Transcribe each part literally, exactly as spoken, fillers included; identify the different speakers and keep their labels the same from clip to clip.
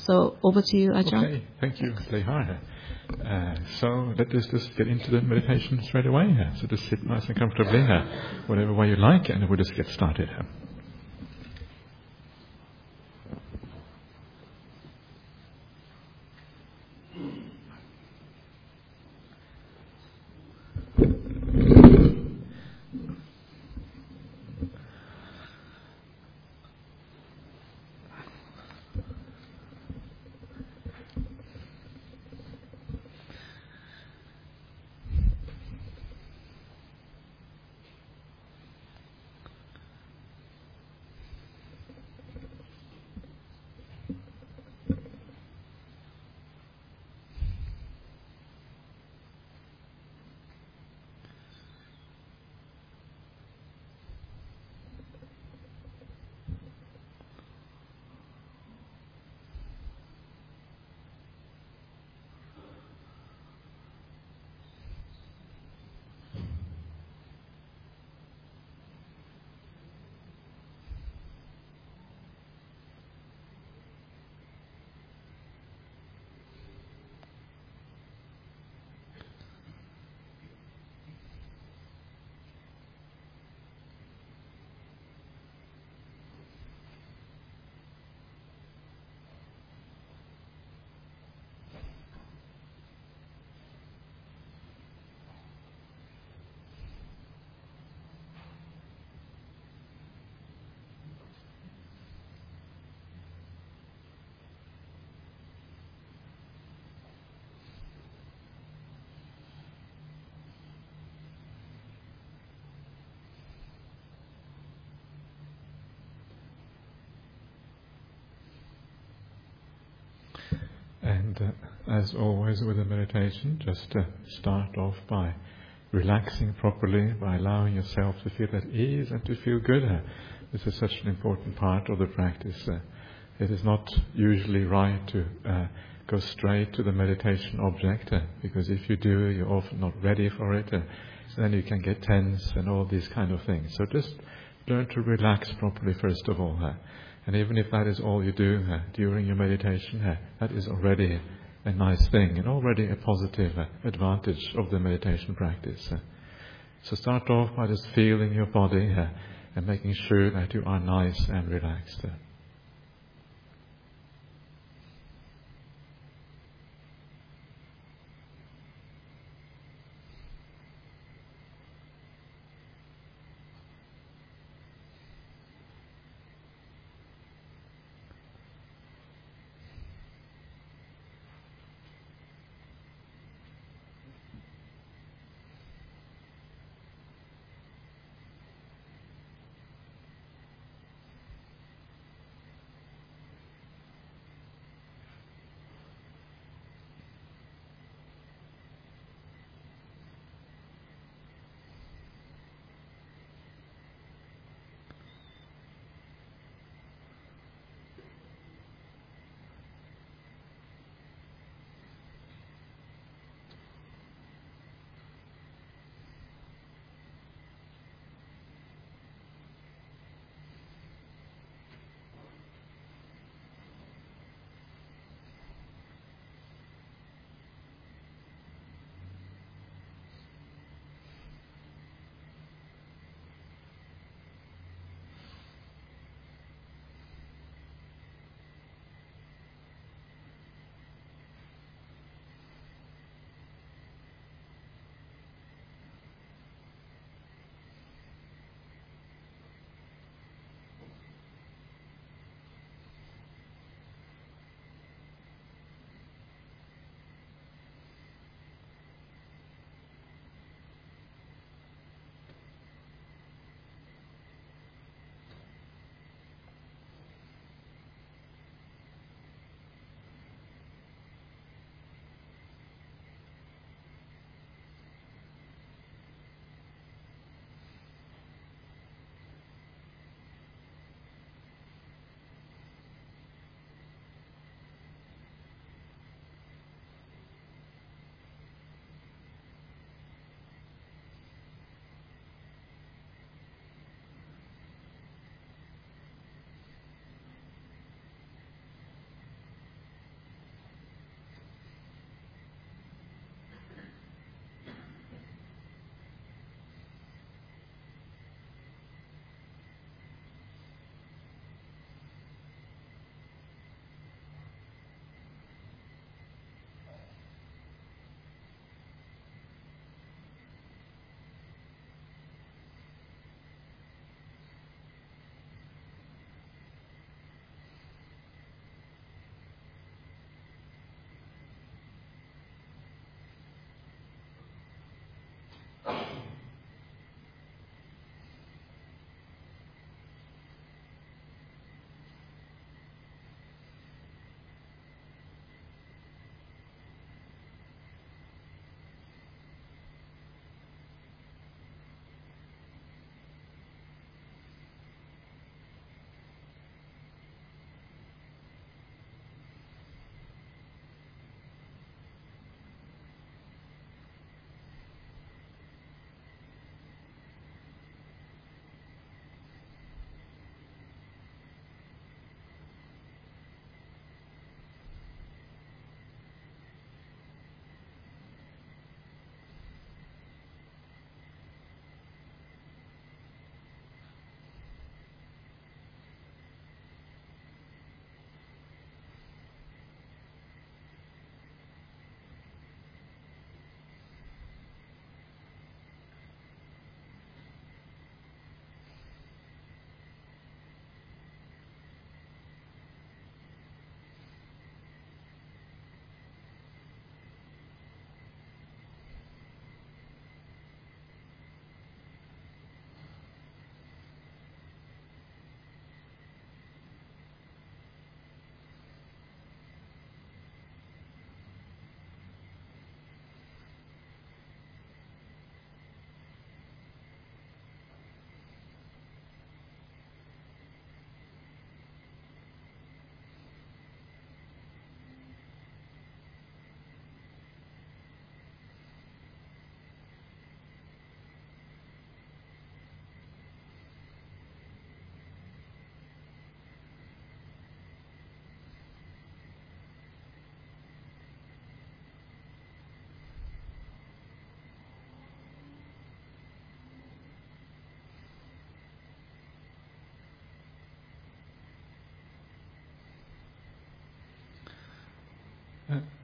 Speaker 1: So over to you, Ajahn.
Speaker 2: Okay, thank you, Lehar. Uh, so let us just get into the meditation straight away. Uh, so just sit nice and comfortably, uh, whatever way you like, and we'll just get started. Uh. And uh, as always with the meditation, just uh, start off by relaxing properly, by allowing yourself to feel at ease and to feel good. Uh, this is such an important part of the practice. Uh, it is not usually right to uh, go straight to the meditation object, uh, because if you do, you're often not ready for it. Uh, so then you can get tense and all these kind of things. So just learn to relax properly first of all. Uh, And even if that is all you do uh, during your meditation, uh, that is already a nice thing and already a positive uh, advantage of the meditation practice. Uh. So start off by just feeling your body uh, and making sure that you are nice and relaxed. Uh.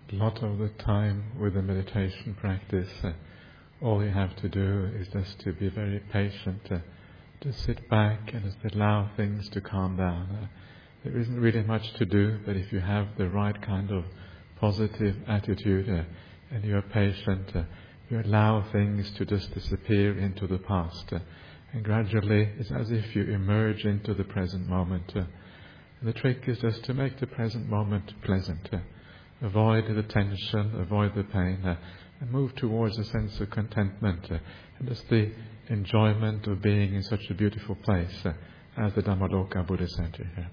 Speaker 2: A lot of the time with the meditation practice, uh, all you have to do is just to be very patient, uh, to sit back and just allow things to calm down. Uh, there isn't really much to do, but if you have the right kind of positive attitude uh, and you're patient, uh, you allow things to just disappear into the past. Uh, and gradually, it's as if you emerge into the present moment. Uh, and the trick is just to make the present moment pleasant. Uh, avoid the tension, avoid the pain, uh, and move towards a sense of contentment uh, and just the enjoyment of being in such a beautiful place uh, as the Dhammaloka Buddha Center here.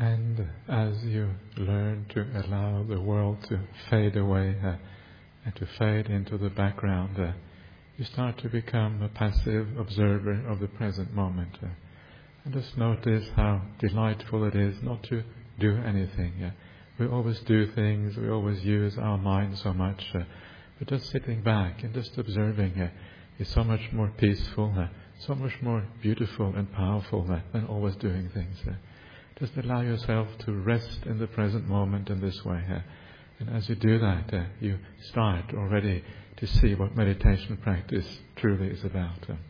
Speaker 2: And as you learn to allow the world to fade away uh, and to fade into the background, uh, you start to become a passive observer of the present moment. Uh, and just notice how delightful it is not to do anything. Uh, we always do things, we always use our mind so much, uh, but just sitting back and just observing uh, is so much more peaceful, uh, so much more beautiful and powerful uh, than always doing things. Uh, Just allow yourself to rest in the present moment in this way. Uh, and as you do that, uh, you start already to see what meditation practice truly is about. Uh.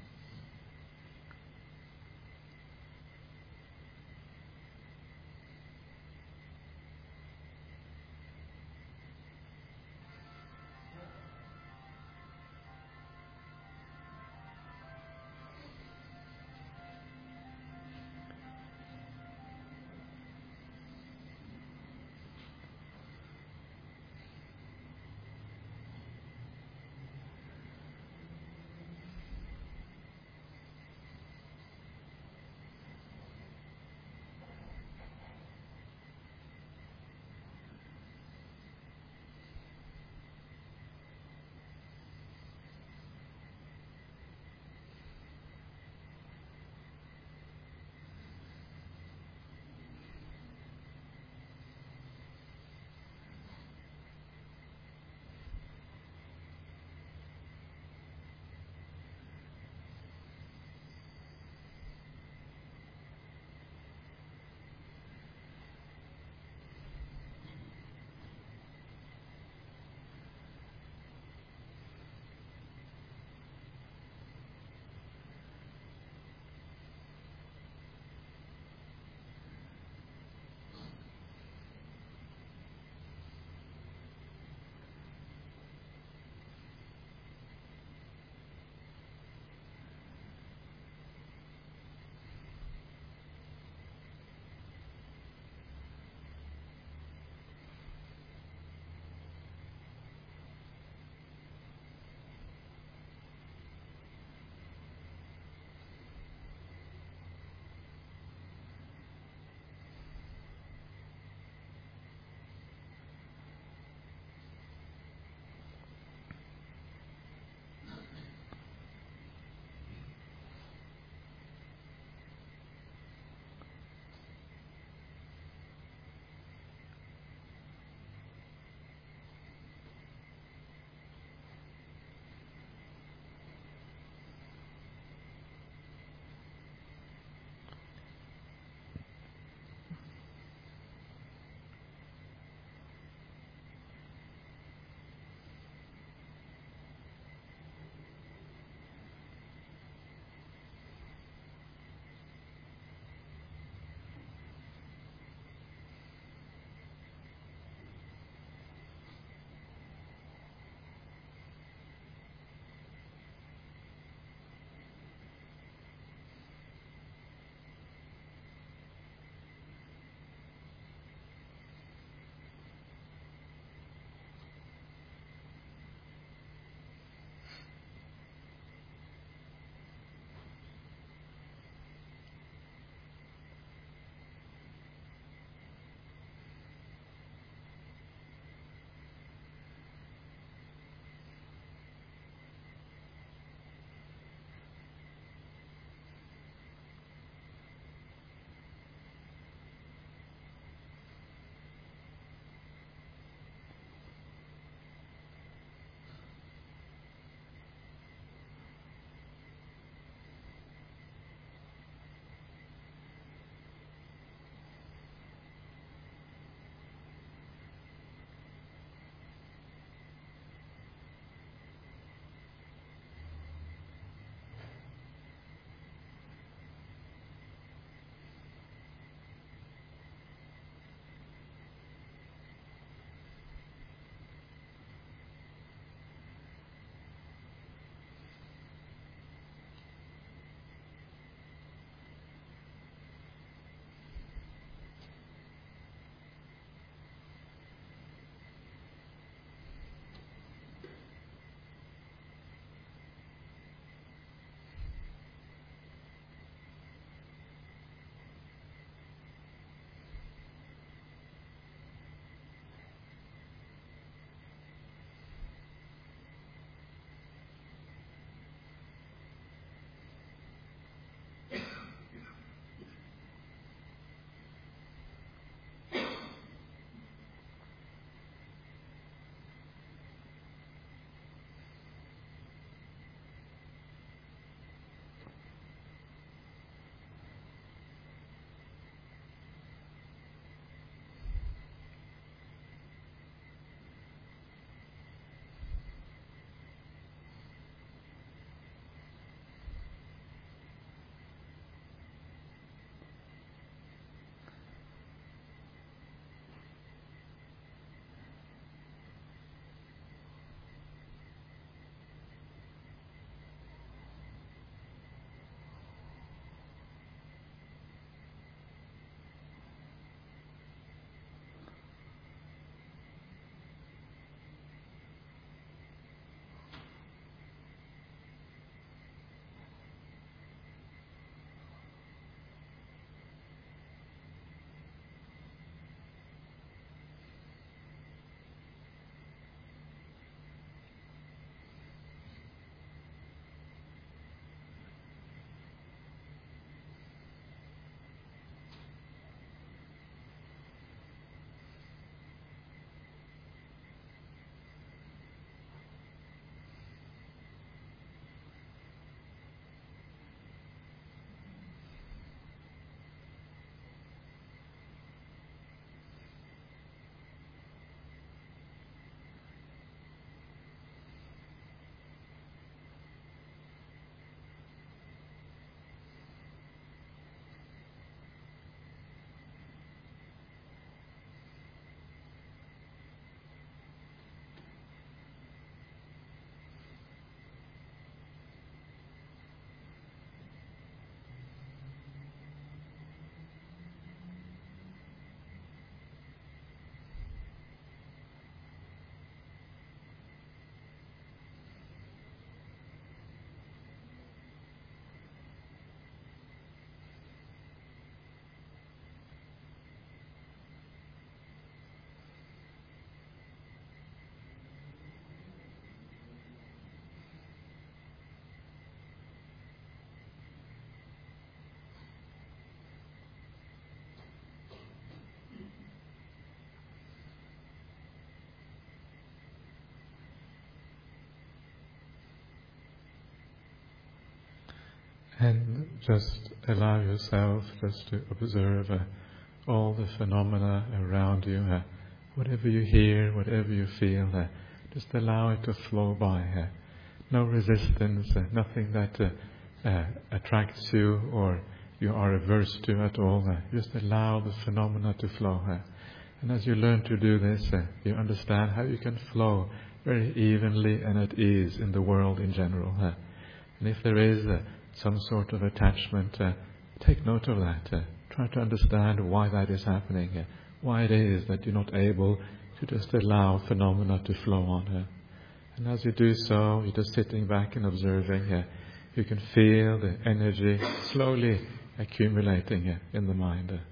Speaker 2: And just allow yourself just to observe uh, all the phenomena around you. Uh, whatever you hear, whatever you feel, uh, just allow it to flow by. Uh, no resistance, uh, nothing that uh, uh, attracts you or you are averse to at all. Uh, just allow the phenomena to flow. Uh, and as you learn to do this, uh, you understand how you can flow very evenly and at ease in the world in general. Uh, and if there is uh, some sort of attachment, uh, take note of that. Uh, try to understand why that is happening, uh, why it is that you're not able to just allow phenomena to flow on. Uh, and as you do so, you're just sitting back and observing. Uh, you can feel the energy slowly accumulating uh, in the mind. Uh.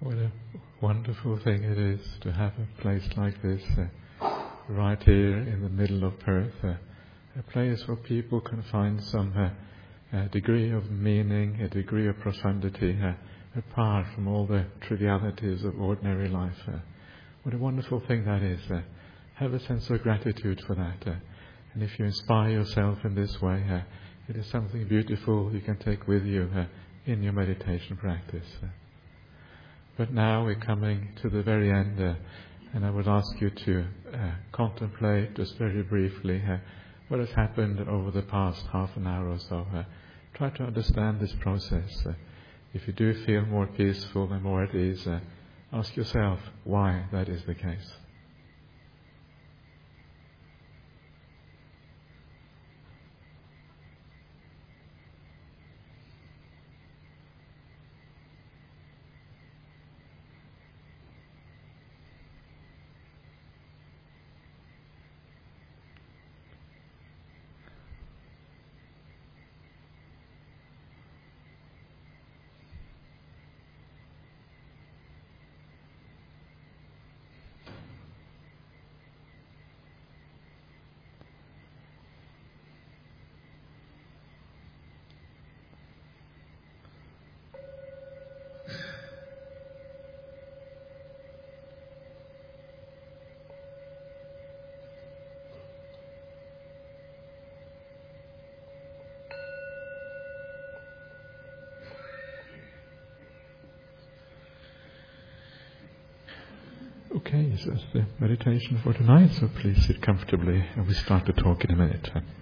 Speaker 2: What a wonderful thing it is to have a place like this, uh, right here in the middle of Perth, uh, a place where people can find some uh, uh, degree of meaning, a degree of profundity, uh, apart from all the trivialities of ordinary life. Uh, what a wonderful thing that is. Uh, have a sense of gratitude for that. Uh, and if you inspire yourself in this way, uh, it is something beautiful you can take with you uh, in your meditation practice. Uh, But now we're coming to the very end, uh, and I would ask you to uh, contemplate just very briefly uh, what has happened over the past half an hour or so. Uh, try to understand this process. Uh, if you do feel more peaceful and more at ease, uh, ask yourself why that is the case. Okay, so that's the meditation for tonight, so please sit comfortably and we start to talk in a minute.